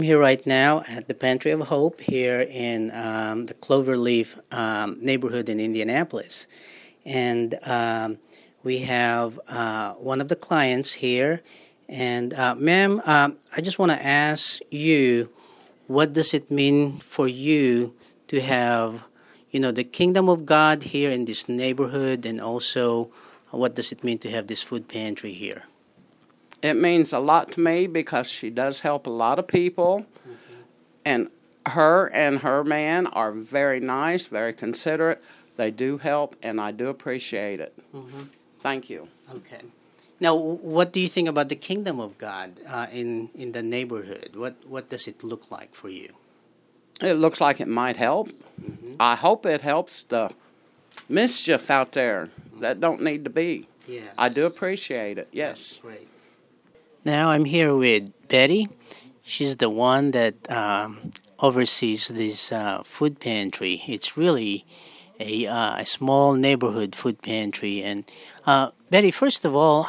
I'm here right now at the Pantry of Hope here in the Cloverleaf neighborhood in Indianapolis. And we have one of the clients here. And ma'am, I just want to ask you, what does it mean for you to have, the kingdom of God here in this neighborhood, and also what does it mean to have this food pantry here? It means a lot to me because she does help a lot of people, and her man are very nice, very considerate. They do help, and I do appreciate it. Thank you. Okay. Now, what do you think about the kingdom of God in the neighborhood? What does it look like for you? It looks like it might help. I hope it helps the mischief out there that don't need to be. Yeah. I do appreciate it. Yes. That's great. Now I'm here with Betty. She's the one that oversees this food pantry. It's really a small neighborhood food pantry. And Betty, first of all,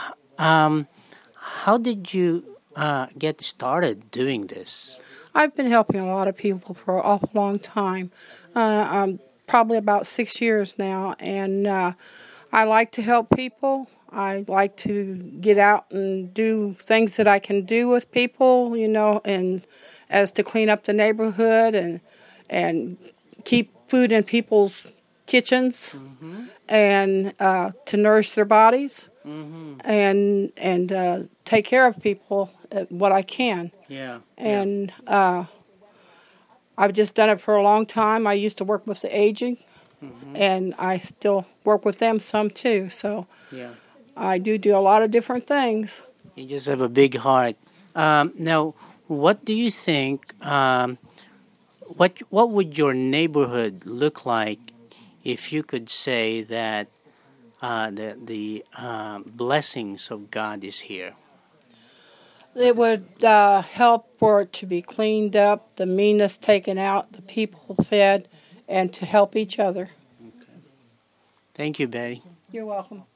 how did you get started doing this? I've been helping a lot of people for an awful long time, probably about 6 years now, and I like to help people. I like to get out and do things that I can do with people, and as to clean up the neighborhood and keep food in people's kitchens, and to nourish their bodies, and take care of people what I can. Yeah. And I've just done it for a long time. I used to work with the aging, and I still work with them some too. So Yeah. I do a lot of different things. You just have a big heart. Now, what do you think? What would your neighborhood look like if you could say that the blessings of God is here? It would help for it to be cleaned up, the meanness taken out, the people fed, and to help each other. Thank you, Betty. You're welcome.